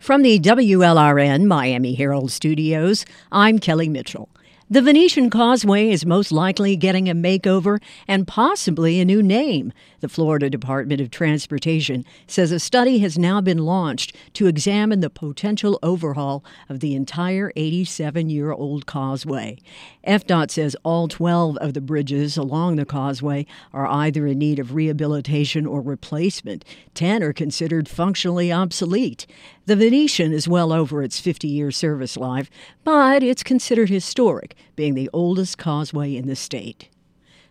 From the WLRN Miami Herald Studios, I'm Kelly Mitchell. The Venetian Causeway is most likely getting a makeover and possibly a new name. The Florida Department of Transportation says a study has now been launched to examine the potential overhaul of the entire 87-year-old causeway. FDOT says all 12 of the bridges along the causeway are either in need of rehabilitation or replacement. 10 are considered functionally obsolete. The Venetian is well over its 50-year service life, but it's considered historic, being the oldest causeway in the state.